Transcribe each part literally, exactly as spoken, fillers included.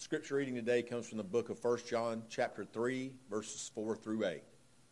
Scripture reading today comes from the book of First John chapter three, verses four through eight.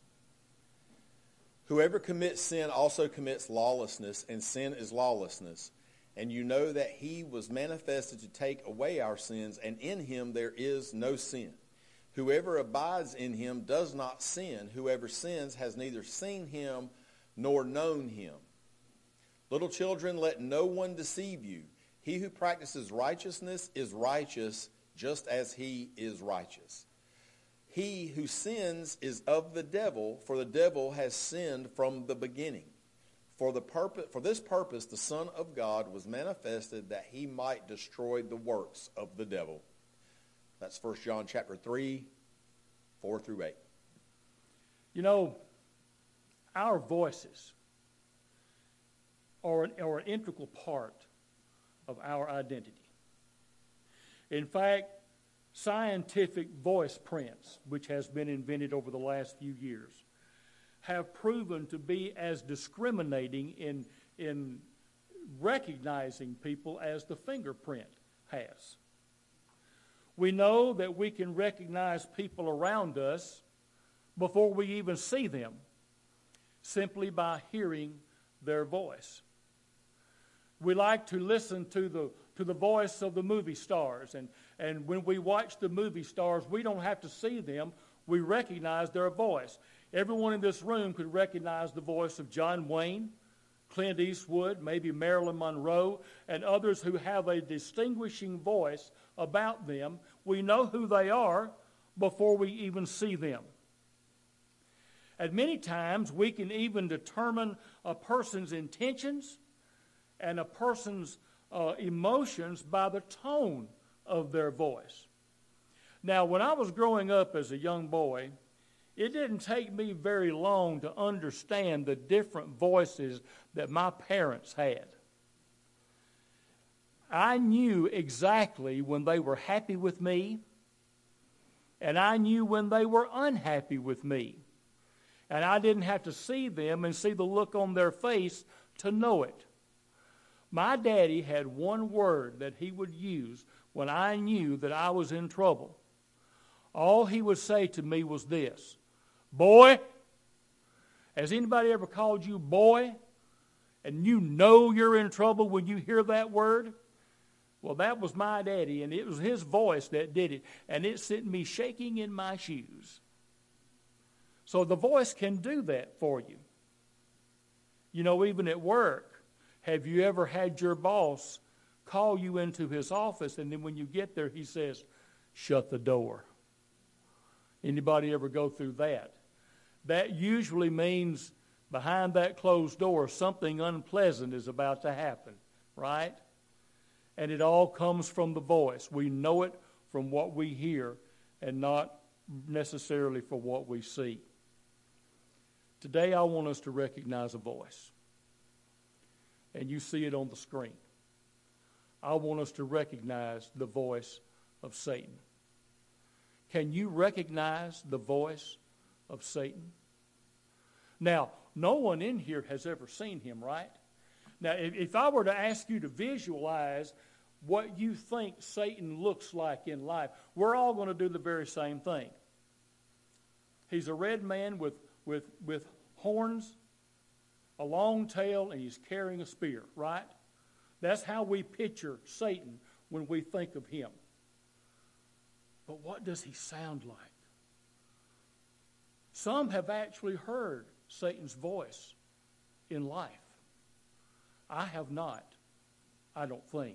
Whoever commits sin also commits lawlessness, and sin is lawlessness. And you know that he was manifested to take away our sins, and in him there is no sin. Whoever abides in him does not sin. Whoever sins has neither seen him nor known him. Little children, let no one deceive you. He who practices righteousness is righteous, just as he is righteous. He who sins is of the devil, for the devil has sinned from the beginning. For the purpose, for this purpose, the Son of God was manifested that he might destroy the works of the devil. That's First John chapter three, four through eight. You know, our voices are an, are an integral part of our identity. In fact, scientific voice prints, which has been invented over the last few years, have proven to be as discriminating in, in recognizing people as the fingerprint has. We know that we can recognize people around us before we even see them, simply by hearing their voice. We like to listen to the to the voice of the movie stars, and, and when we watch the movie stars, we don't have to see them. We recognize their voice. Everyone in this room could recognize the voice of John Wayne, Clint Eastwood, maybe Marilyn Monroe, and others who have a distinguishing voice about them. We know who they are before we even see them. And many times we can even determine a person's intentions and a person's uh, emotions by the tone of their voice. Now, when I was growing up as a young boy, it didn't take me very long to understand the different voices that my parents had. I knew exactly when they were happy with me, and I knew when they were unhappy with me. And I didn't have to see them and see the look on their face to know it. My daddy had one word that he would use when I knew that I was in trouble. All he would say to me was this: "Boy." Has anybody ever called you boy? And you know you're in trouble when you hear that word? Well, that was my daddy, and it was his voice that did it. And it sent me shaking in my shoes. So the voice can do that for you. You know, even at work, have you ever had your boss call you into his office, and then when you get there, he says, "Shut the door"? Anybody ever go through that? That usually means behind that closed door, something unpleasant is about to happen, right? And it all comes from the voice. We know it from what we hear and not necessarily from what we see. Today, I want us to recognize a voice. And you see it on the screen. I want us to recognize the voice of Satan. Can you recognize the voice of Satan? Now, no one in here has ever seen him, right? Now, if, if I were to ask you to visualize what you think Satan looks like in life, we're all going to do the very same thing. He's a red man with, with, with horns, a long tail, and he's carrying a spear, right? That's how we picture Satan when we think of him. But what does he sound like? Some have actually heard Satan's voice in life. I have not, I don't think.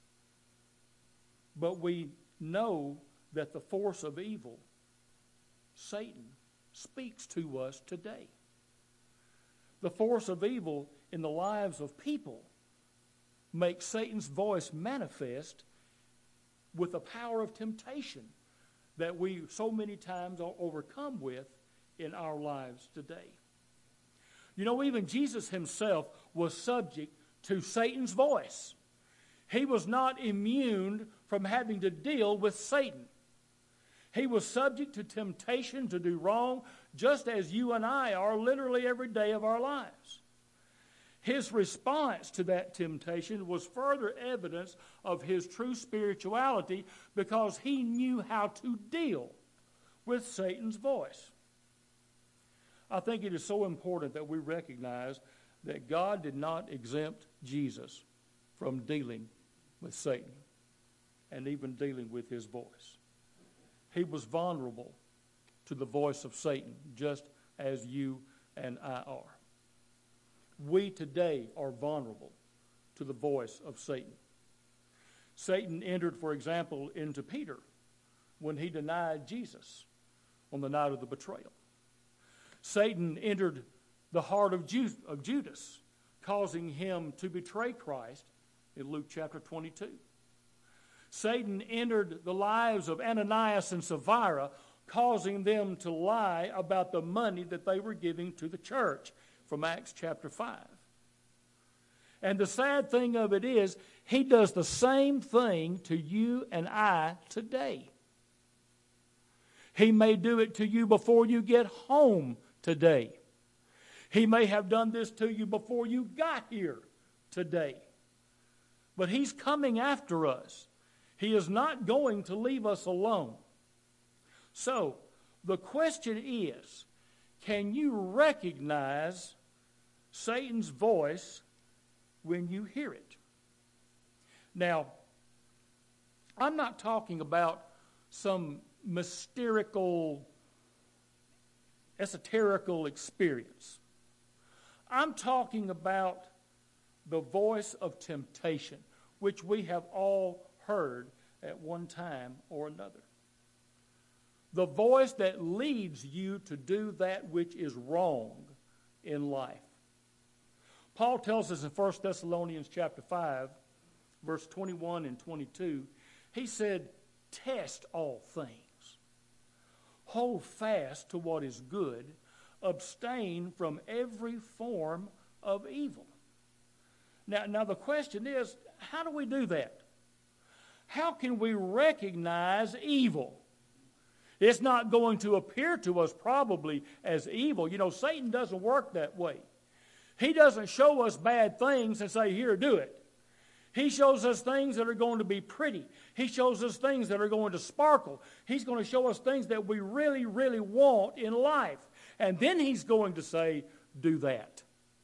But we know that the force of evil, Satan, speaks to us today. The force of evil in the lives of people makes Satan's voice manifest with the power of temptation that we so many times are overcome with in our lives today. You know, even Jesus himself was subject to Satan's voice. He was not immune from having to deal with Satan. He was subject to temptation to do wrong, just as you and I are literally every day of our lives. His response to that temptation was further evidence of his true spirituality because he knew how to deal with Satan's voice. I think it is so important that we recognize that God did not exempt Jesus from dealing with Satan and even dealing with his voice. He was vulnerable to the voice of Satan, just as you and I are. We today are vulnerable to the voice of Satan. Satan entered, for example, into Peter when he denied Jesus on the night of the betrayal. Satan entered the heart of, Ju- of Judas, causing him to betray Christ in Luke chapter twenty-two. Satan entered the lives of Ananias and Sapphira, causing them to lie about the money that they were giving to the church from Acts chapter five. And the sad thing of it is, he does the same thing to you and I today. He may do it to you before you get home today. He may have done this to you before you got here today. But he's coming after us. He is not going to leave us alone. So, the question is, can you recognize Satan's voice when you hear it? Now, I'm not talking about some mystical, esoterical experience. I'm talking about the voice of temptation, which we have all heard at one time or another. The voice that leads you to do that which is wrong in life. Paul tells us in First Thessalonians chapter five, verse twenty-one and twenty-two, he said, test all things. Hold fast to what is good. Abstain from every form of evil. Now, now the question is, how do we do that? How can we recognize evil? It's not going to appear to us probably as evil. You know, Satan doesn't work that way. He doesn't show us bad things and say, here, do it. He shows us things that are going to be pretty. He shows us things that are going to sparkle. He's going to show us things that we really, really want in life. And then he's going to say, do that.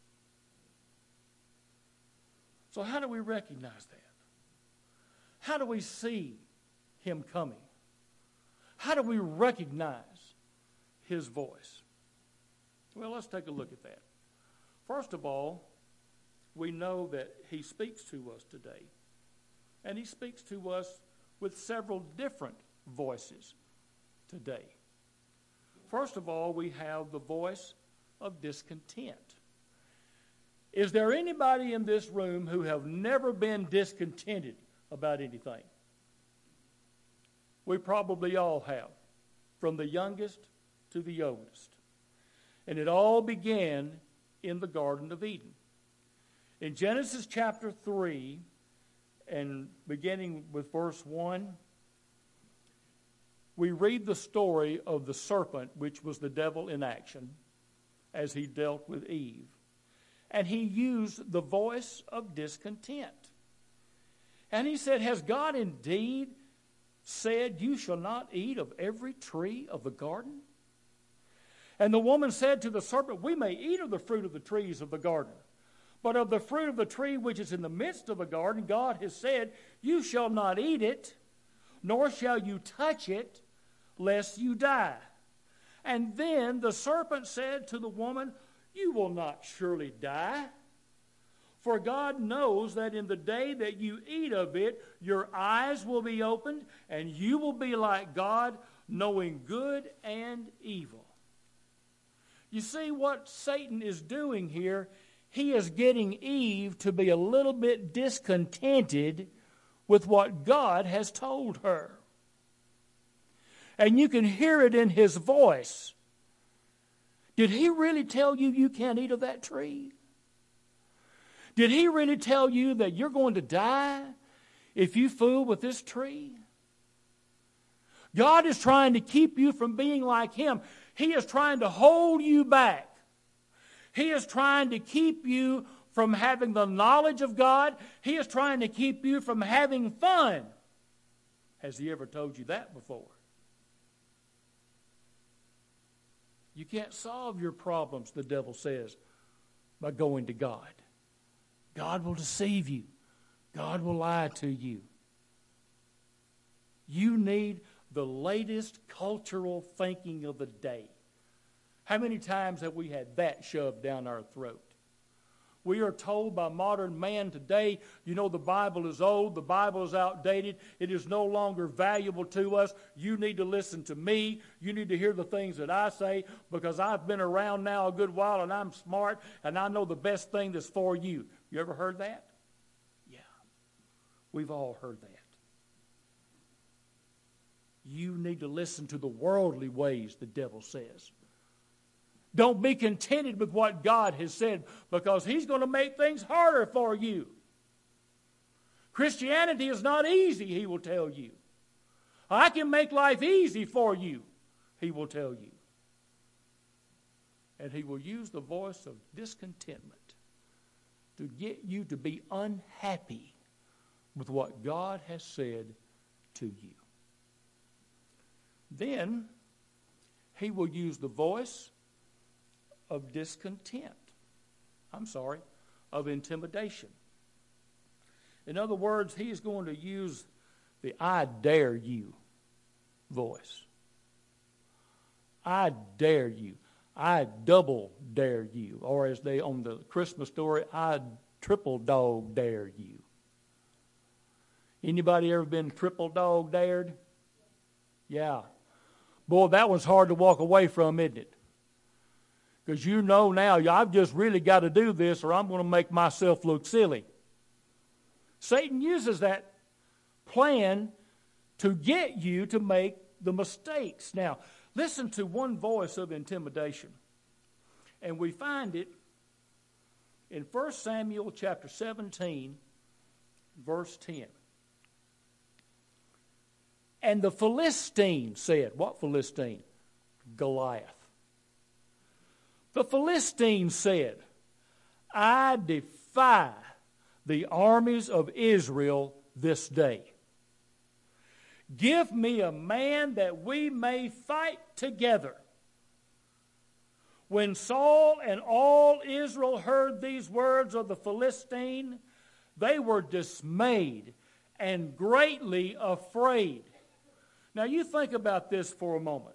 So how do we recognize that? How do we see him coming? How do we recognize his voice? Well, let's take a look at that. First of all, we know that he speaks to us today. And he speaks to us with several different voices today. First of all, we have the voice of discontent. Is there anybody in this room who have never been discontented about anything? We probably all have, from the youngest to the oldest. And it all began in the Garden of Eden. In Genesis chapter three, and beginning with verse one, we read the story of the serpent, which was the devil in action, as he dealt with Eve. And he used the voice of discontent. And he said, has God indeed said, you shall not eat of every tree of the garden? And the woman said to the serpent, we may eat of the fruit of the trees of the garden, but of the fruit of the tree which is in the midst of the garden, God has said, you shall not eat it, nor shall you touch it, lest you die. And then the serpent said to the woman, you will not surely die. For God knows that in the day that you eat of it, your eyes will be opened, and you will be like God, knowing good and evil. You see what Satan is doing here? He is getting Eve to be a little bit discontented with what God has told her. And you can hear it in his voice. Did he really tell you you can't eat of that tree? Did he really tell you that you're going to die if you fool with this tree? God is trying to keep you from being like him. He is trying to hold you back. He is trying to keep you from having the knowledge of God. He is trying to keep you from having fun. Has he ever told you that before? You can't solve your problems, the devil says, by going to God. God will deceive you. God will lie to you. You need the latest cultural thinking of the day. How many times have we had that shoved down our throat? We are told by modern man today, you know, the Bible is old, the Bible is outdated, it is no longer valuable to us. You need to listen to me. You need to hear the things that I say, because I've been around now a good while and I'm smart and I know the best thing that's for you. You ever heard that? Yeah. We've all heard that. You need to listen to the worldly ways, the devil says. Don't be contented with what God has said, because he's going to make things harder for you. Christianity is not easy, he will tell you. I can make life easy for you, he will tell you. And he will use the voice of discontentment to get you to be unhappy with what God has said to you. Then he will use the voice of discontent. I'm sorry, of intimidation. In other words, he is going to use the I dare you voice. I dare you. I double dare you. Or as they on the Christmas story, I triple dog dare you. Anybody ever been triple dog dared? Yeah. Boy, that one's hard to walk away from, isn't it? Because you know now, I've just really got to do this or I'm going to make myself look silly. Satan uses that plan to get you to make the mistakes. Now, listen to one voice of intimidation. And we find it in First Samuel chapter seventeen, verse ten. And the Philistine said, what Philistine? Goliath. The Philistine said, I defy the armies of Israel this day. Give me a man that we may fight together. When Saul and all Israel heard these words of the Philistine, they were dismayed and greatly afraid. Now you think about this for a moment.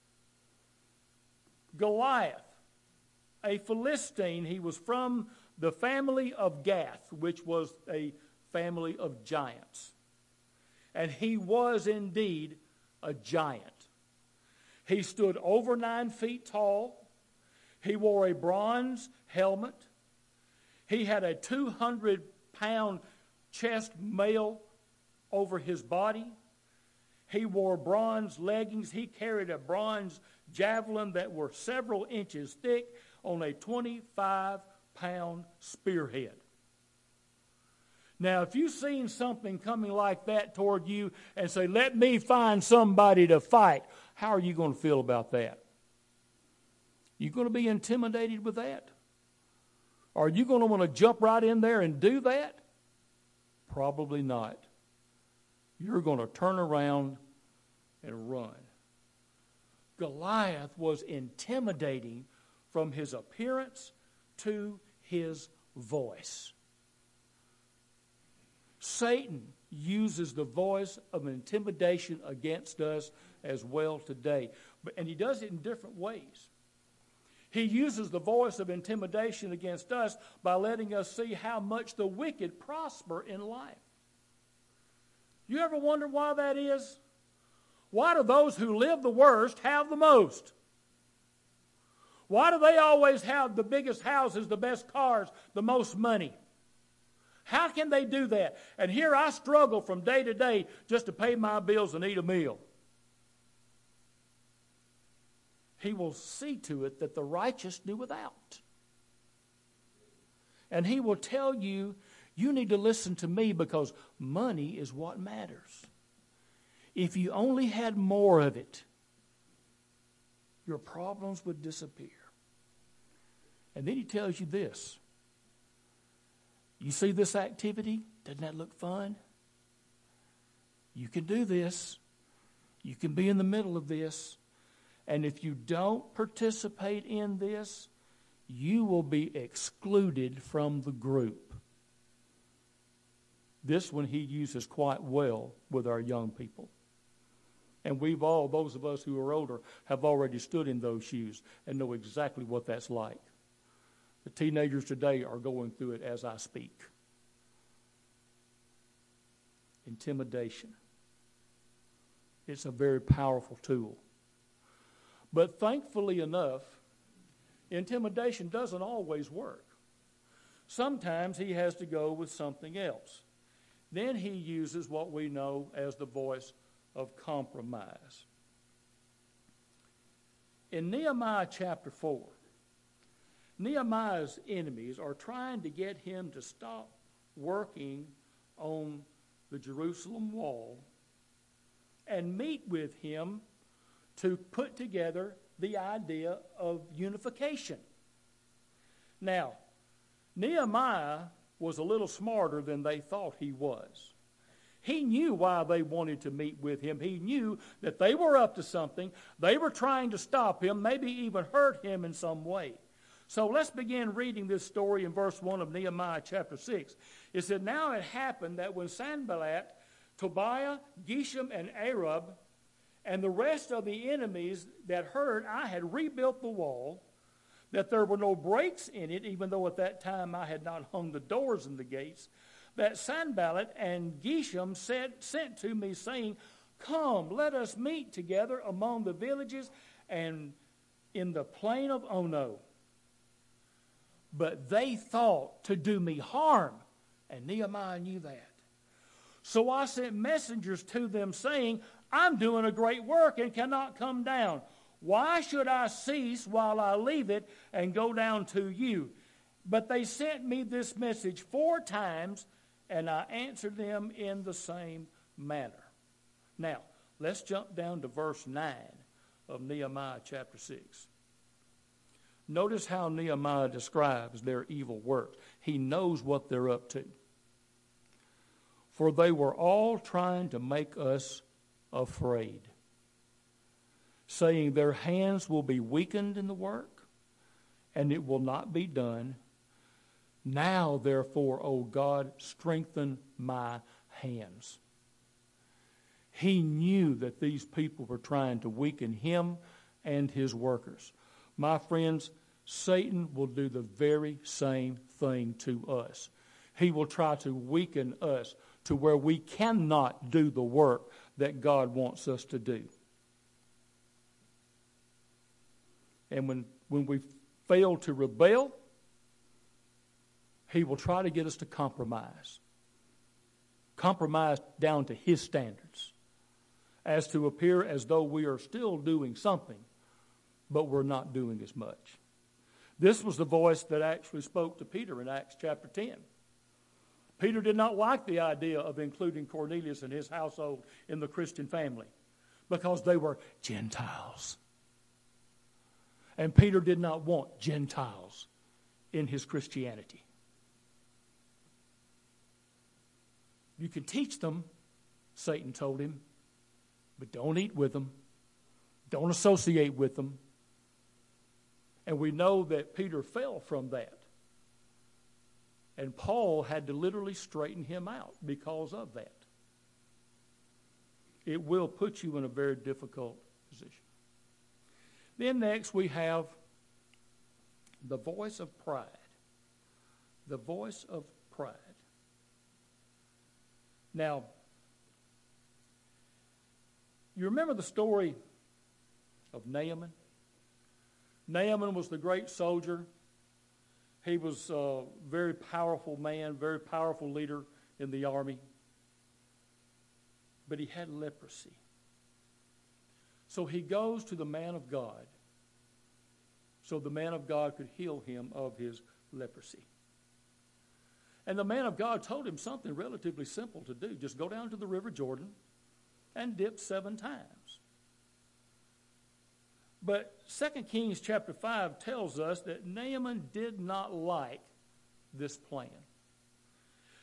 Goliath, a Philistine, he was from the family of Gath, which was a family of giants. And he was indeed a giant. He stood over nine feet tall. He wore a bronze helmet. He had a two hundred pound chest mail over his body. He wore bronze leggings. He carried a bronze javelin that were several inches thick on a twenty-five pound spearhead. Now, if you've seen something coming like that toward you and say, let me find somebody to fight, how are you going to feel about that? You going to be intimidated with that? Are you going to want to jump right in there and do that? Probably not. You're going to turn around and run. Goliath was intimidating from his appearance to his voice. Satan uses the voice of intimidation against us as well today. But, and he does it in different ways. He uses the voice of intimidation against us by letting us see how much the wicked prosper in life. You ever wonder why that is? Why do those who live the worst have the most? Why do they always have the biggest houses, the best cars, the most money? How can they do that? And here I struggle from day to day just to pay my bills and eat a meal. He will see to it that the righteous do without. And he will tell you, you need to listen to me because money is what matters. If you only had more of it, your problems would disappear. And then he tells you this. You see this activity? Doesn't that look fun? You can do this. You can be in the middle of this. And if you don't participate in this, you will be excluded from the group. This one he uses quite well with our young people. And we've all, those of us who are older, have already stood in those shoes and know exactly what that's like. The teenagers today are going through it as I speak. Intimidation. It's a very powerful tool. But thankfully enough, intimidation doesn't always work. Sometimes he has to go with something else. Then he uses what we know as the voice of compromise. In Nehemiah chapter four, Nehemiah's enemies are trying to get him to stop working on the Jerusalem wall and meet with him to put together the idea of unification. Now, Nehemiah was a little smarter than they thought he was. He knew why they wanted to meet with him. He knew that they were up to something. They were trying to stop him, maybe even hurt him in some way. So let's begin reading this story in verse one of Nehemiah chapter six. It said, "Now it happened that when Sanballat, Tobiah, Geshem, and Arab, and the rest of the enemies that heard I had rebuilt the wall, that there were no breaks in it, even though at that time I had not hung the doors and the gates, that Sanballat and Geshem said, sent to me, saying, 'Come, let us meet together among the villages and in the plain of Ono.' But they thought to do me harm, and Nehemiah knew that. So I sent messengers to them, saying, 'I'm doing a great work and cannot come down. Why should I cease while I leave it and go down to you?' But they sent me this message four times, and I answered them in the same manner." Now, let's jump down to verse nine of Nehemiah chapter six. Notice how Nehemiah describes their evil work. He knows what they're up to. "For they were all trying to make us afraid, saying their hands will be weakened in the work, and it will not be done. Now, therefore, O God, strengthen my hands." He knew that these people were trying to weaken him and his workers. My friends, Satan will do the very same thing to us. He will try to weaken us to where we cannot do the work that God wants us to do. And when, when we fail to rebel, he will try to get us to compromise. Compromise down to his standards, as to appear as though we are still doing something, but we're not doing as much. This was the voice that actually spoke to Peter in Acts chapter ten. Peter did not like the idea of including Cornelius and his household in the Christian family because they were Gentiles. And Peter did not want Gentiles in his Christianity. You can teach them, Satan told him, but don't eat with them. Don't associate with them. And we know that Peter fell from that. And Paul had to literally straighten him out because of that. It will put you in a very difficult position. Then next we have the voice of pride. The voice of pride. Now, you remember the story of Naaman? Naaman was the great soldier. He was a very powerful man, very powerful leader in the army. But he had leprosy. So he goes to the man of God so the man of God could heal him of his leprosy. And the man of God told him something relatively simple to do. Just go down to the river Jordan and dip seven times. But Second Kings chapter five tells us that Naaman did not like this plan.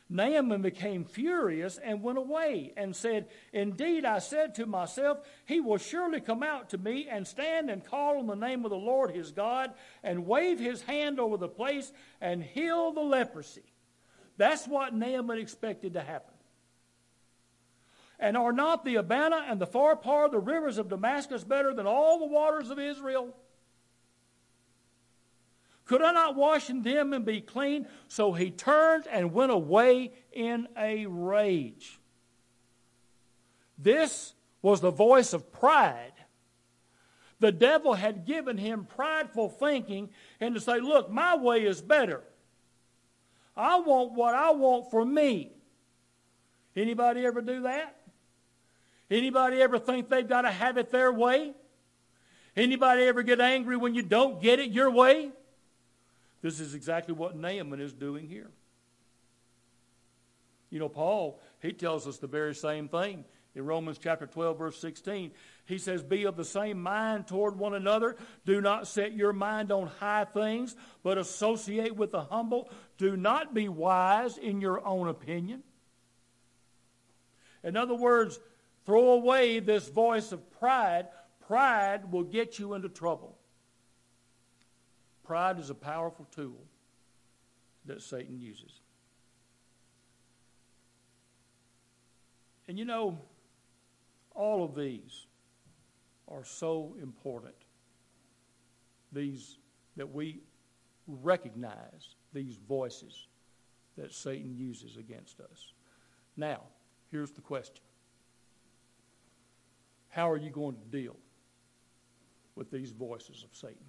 Naaman became furious and went away and said, "Indeed, I said to myself, he will surely come out to me and stand and call on the name of the Lord his God and wave his hand over the place and heal the leprosy." That's what Naaman expected to happen. "And are not the Abana and the Pharpar, the rivers of Damascus, better than all the waters of Israel? Could I not wash in them and be clean?" So he turned and went away in a rage. This was the voice of pride. The devil had given him prideful thinking and to say, "Look, my way is better. I want what I want for me." Anybody ever do that? Anybody ever think they've got to have it their way? Anybody ever get angry when you don't get it your way? This is exactly what Naaman is doing here. You know, Paul, he tells us the very same thing. In Romans chapter twelve, verse sixteen, he says, "Be of the same mind toward one another. Do not set your mind on high things, but associate with the humble. Do not be wise in your own opinion." In other words, throw away this voice of pride. Pride will get you into trouble. Pride is a powerful tool that Satan uses. And you know, all of these are so important. These, that we recognize these voices that Satan uses against us. Now, here's the question. How are you going to deal with these voices of Satan?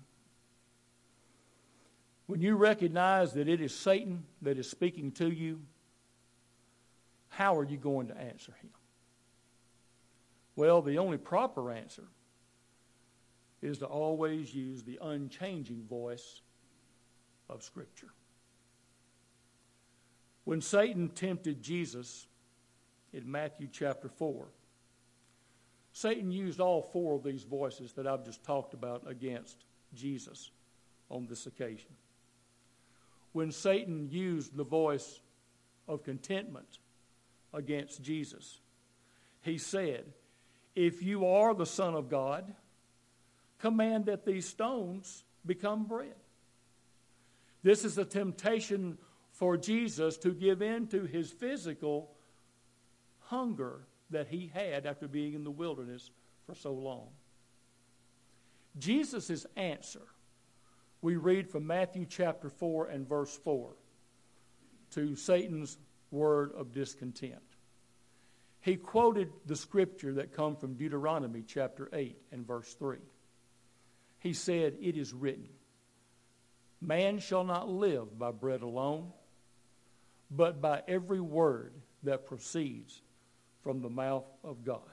When you recognize that it is Satan that is speaking to you, how are you going to answer him? Well, the only proper answer is to always use the unchanging voice of Scripture. When Satan tempted Jesus in Matthew chapter four, Satan used all four of these voices that I've just talked about against Jesus on this occasion. When Satan used the voice of contentment against Jesus, he said, "If you are the Son of God, command that these stones become bread." This is a temptation for Jesus to give in to his physical hunger that he had after being in the wilderness for so long. Jesus' answer, we read from Matthew chapter four and verse four to Satan's word of discontent. He quoted the scripture that comes from Deuteronomy chapter eight and verse three. He said, "It is written, man shall not live by bread alone, but by every word that proceeds from the mouth of God."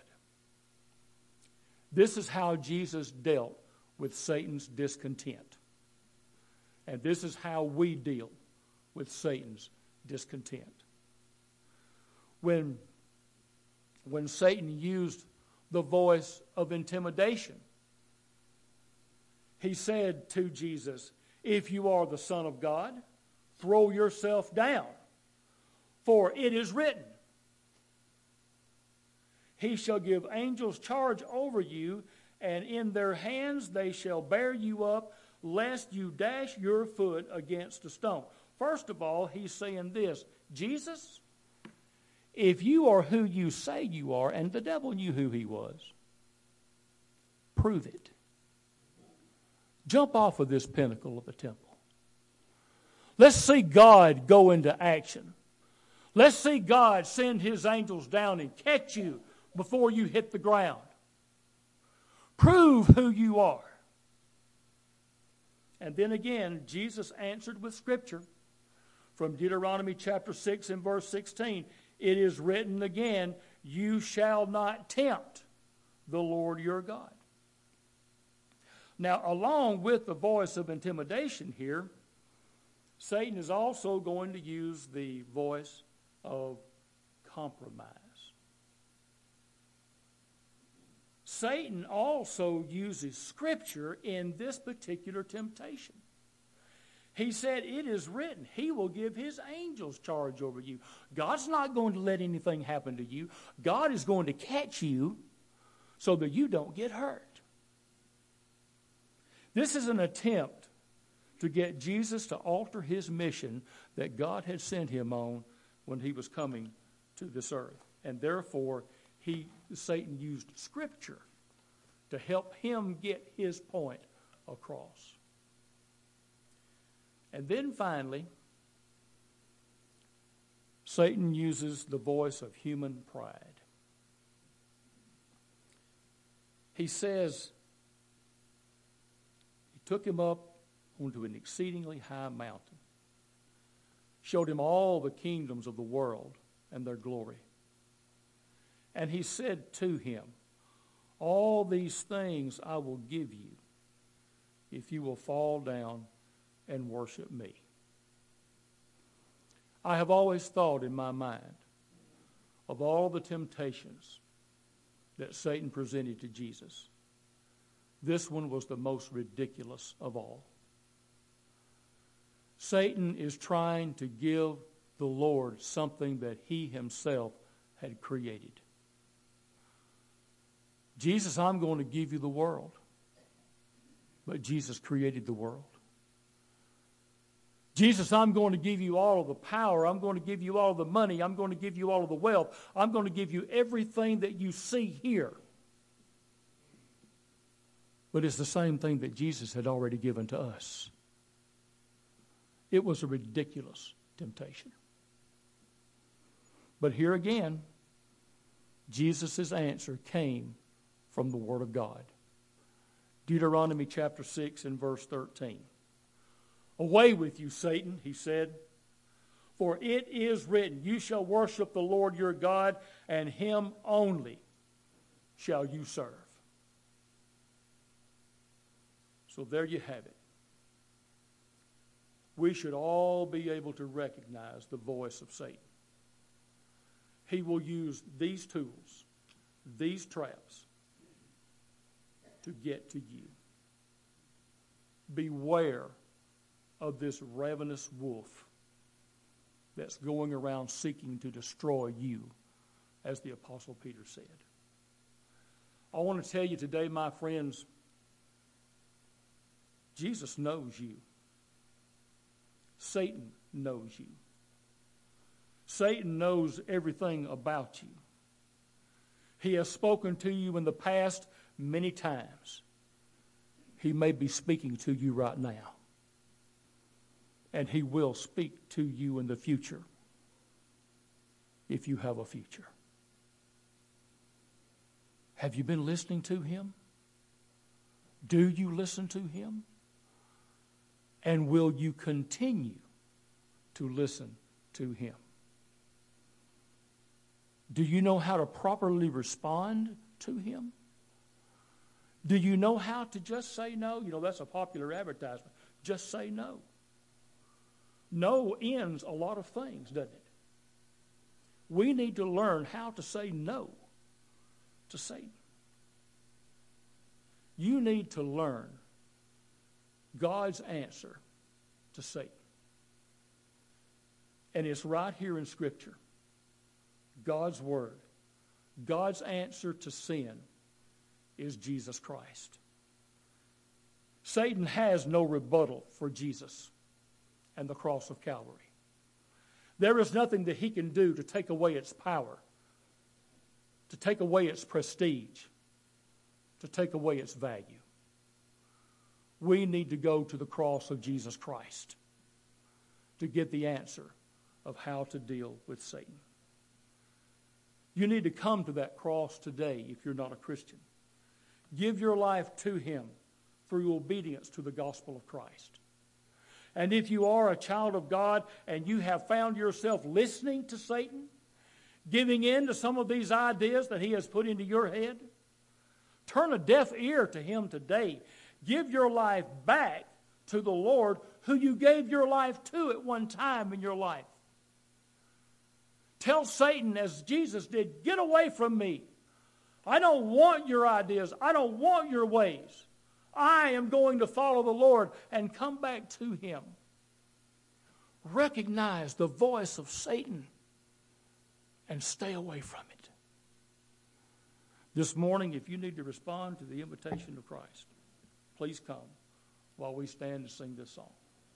This is how Jesus dealt with Satan's discontent. And this is how we deal with Satan's discontent. When, when Satan used the voice of intimidation, he said to Jesus, "If you are the Son of God, throw yourself down, for it is written, he shall give angels charge over you, and in their hands they shall bear you up, lest you dash your foot against a stone." First of all, he's saying this, Jesus, if you are who you say you are, and the devil knew who he was, prove it. Jump off of this pinnacle of the temple. Let's see God go into action. Let's see God send his angels down and catch you before you hit the ground. Prove who you are. And then again, Jesus answered with Scripture from Deuteronomy chapter six and verse sixteen. It is written again, you shall not tempt the Lord your God. Now, along with the voice of intimidation here, Satan is also going to use the voice of compromise. Satan also uses Scripture in this particular temptation. He said, it is written, he will give his angels charge over you. God's not going to let anything happen to you. God is going to catch you so that you don't get hurt. This is an attempt to get Jesus to alter his mission that God had sent him on when he was coming to this earth. And therefore, he, Satan used Scripture to help him get his point across. And then finally, Satan uses the voice of human pride. He says, he took him up onto an exceedingly high mountain, showed him all the kingdoms of the world and their glory. And he said to him, all these things I will give you if you will fall down and worship me. I have always thought in my mind of all the temptations that Satan presented to Jesus. This one was the most ridiculous of all. Satan is trying to give the Lord something that he himself had created. Jesus, I'm going to give you the world. But Jesus created the world. Jesus, I'm going to give you all of the power. I'm going to give you all of the money. I'm going to give you all of the wealth. I'm going to give you everything that you see here. But it's the same thing that Jesus had already given to us. It was a ridiculous temptation. But here again, Jesus' answer came from the Word of God. Deuteronomy chapter six and verse thirteen. Away with you, Satan, he said, for it is written, you shall worship the Lord your God, and him only shall you serve. So there you have it. We should all be able to recognize the voice of Satan. He will use these tools, these traps, to get to you. Beware of this ravenous wolf that's going around seeking to destroy you, as the Apostle Peter said. I want to tell you today, my friends, Jesus knows you. Satan knows you. Satan knows everything about you. He has spoken to you in the past many times. He may be speaking to you right now. And he will speak to you in the future, if you have a future. Have you been listening to him? Do you listen to him? And will you continue to listen to him? Do you know how to properly respond to him? Do you know how to just say no? You know, that's a popular advertisement. Just say no. No ends a lot of things, doesn't it? We need to learn how to say no to Satan. You need to learn God's answer to Satan. And it's right here in Scripture. God's Word. God's answer to sin is Jesus Christ. Satan has no rebuttal for Jesus and the cross of Calvary. There is nothing that he can do to take away its power, to take away its prestige, to take away its value. We need to go to the cross of Jesus Christ to get the answer of how to deal with Satan. You need to come to that cross today if you're not a Christian. Give your life to him through obedience to the gospel of Christ. And if you are a child of God and you have found yourself listening to Satan, giving in to some of these ideas that he has put into your head, turn a deaf ear to him today. Give your life back to the Lord who you gave your life to at one time in your life. Tell Satan, as Jesus did, get away from me. I don't want your ideas. I don't want your ways. I am going to follow the Lord and come back to him. recognize the voice of Satan and stay away from it. This morning, if you need to respond to the invitation of Christ, please come while we stand and sing this song.